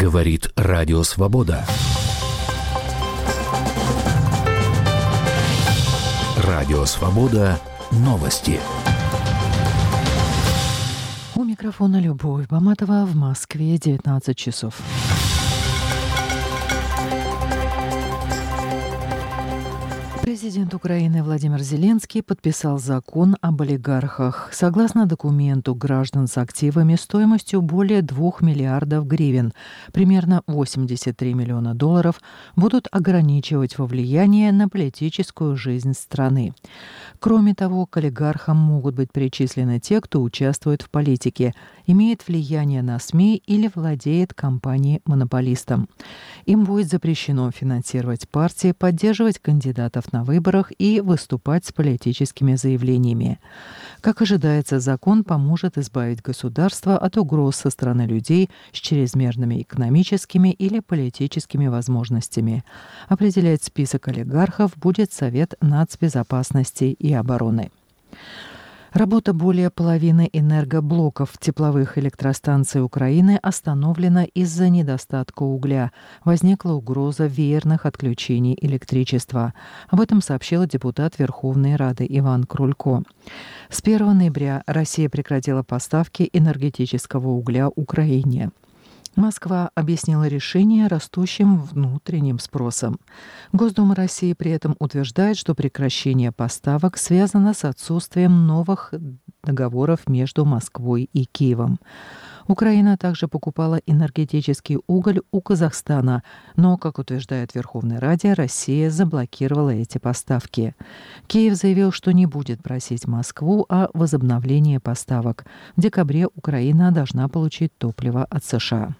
Говорит Радио Свобода. Радио Свобода. Новости. У микрофона Любовь Баматова, в Москве 19 часов. Президент Украины Владимир Зеленский подписал закон об олигархах. Согласно документу, граждан с активами стоимостью более 2 миллиардов гривен, примерно 83 миллиона долларов, будут ограничивать во влиянии на политическую жизнь страны. Кроме того, к олигархам могут быть причислены те, кто участвует в политике, имеет влияние на СМИ или владеет компанией-монополистом. Им будет запрещено финансировать партии, поддерживать кандидатов на выборах и выступать с политическими заявлениями. Как ожидается, закон поможет избавить государство от угроз со стороны людей с чрезмерными экономическими или политическими возможностями. Определять список олигархов будет Совет нацбезопасности и обороны. Работа более половины энергоблоков тепловых электростанций Украины остановлена из-за недостатка угля. Возникла угроза веерных отключений электричества. Об этом сообщил депутат Верховной Рады Иван Крулько. С 1 ноября Россия прекратила поставки энергетического угля Украине. Москва объяснила решение растущим внутренним спросом. Госдума России при этом утверждает, что прекращение поставок связано с отсутствием новых договоров между Москвой и Киевом. Украина также покупала энергетический уголь у Казахстана, но, как утверждает Верховной Раде, Россия заблокировала эти поставки. Киев заявил, что не будет просить Москву о возобновлении поставок. В декабре Украина должна получить топливо от США.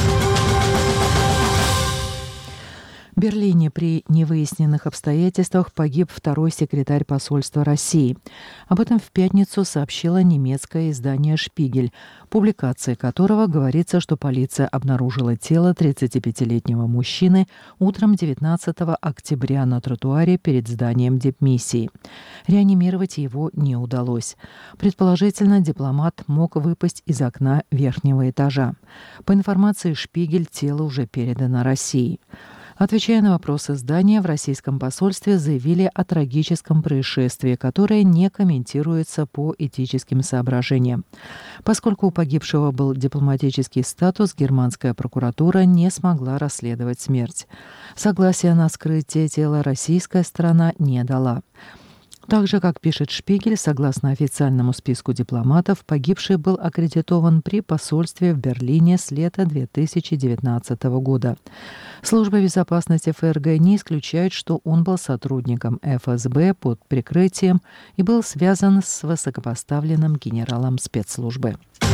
В Берлине при невыясненных обстоятельствах погиб второй секретарь посольства России. Об этом в пятницу сообщило немецкое издание «Шпигель», в публикации которого говорится, что полиция обнаружила тело 35-летнего мужчины утром 19 октября на тротуаре перед зданием дипмиссии. Реанимировать его не удалось. Предположительно, дипломат мог выпасть из окна верхнего этажа. По информации «Шпигель», тело уже передано России. Отвечая на вопросы издания, в российском посольстве заявили о трагическом происшествии, которое не комментируется по этическим соображениям. Поскольку у погибшего был дипломатический статус, германская прокуратура не смогла расследовать смерть. Согласия на вскрытие тела российская сторона не дала. Так же, как пишет «Шпигель», согласно официальному списку дипломатов, погибший был аккредитован при посольстве в Берлине с лета 2019 года. Служба безопасности ФРГ не исключает, что он был сотрудником ФСБ под прикрытием и был связан с высокопоставленным генералом спецслужбы.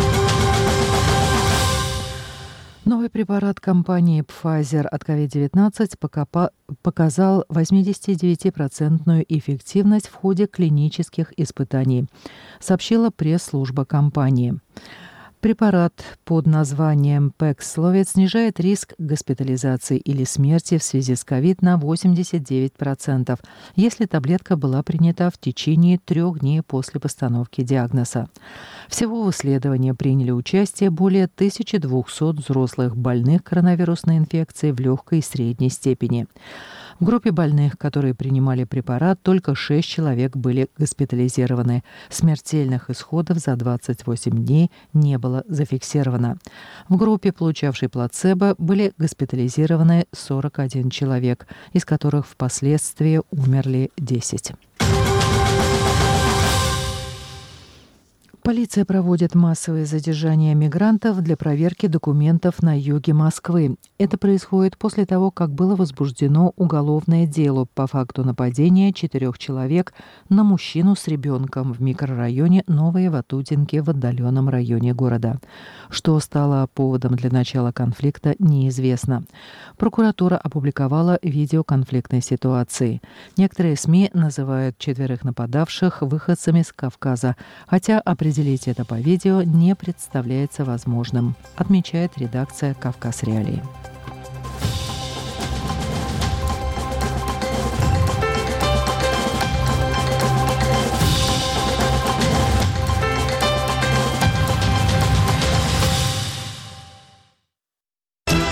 Новый препарат компании Pfizer от COVID-19 показал 89% эффективность в ходе клинических испытаний, сообщила пресс-служба компании. Препарат под названием Paxlovid снижает риск госпитализации или смерти в связи с COVID на 89%, если таблетка была принята в течение 3 дней после постановки диагноза. Всего в исследовании приняли участие более 1200 взрослых больных коронавирусной инфекцией в легкой и средней степени. В группе больных, которые принимали препарат, только 6 человек были госпитализированы. Смертельных исходов за 28 дней не было зафиксировано. В группе, получавшей плацебо, были госпитализированы 41 человек, из которых впоследствии умерли 10. Полиция проводит массовые задержания мигрантов для проверки документов на юге Москвы. Это происходит после того, как было возбуждено уголовное дело по факту нападения 4 человек на мужчину с ребенком в микрорайоне Новые Ватутинки в отдаленном районе города. Что стало поводом для начала конфликта, неизвестно. Прокуратура опубликовала видео конфликтной ситуации. Некоторые СМИ называют 4 нападавших выходцами с Кавказа, хотя определить это по видео не представляется возможным, отмечает редакция «Кавказ Реалии».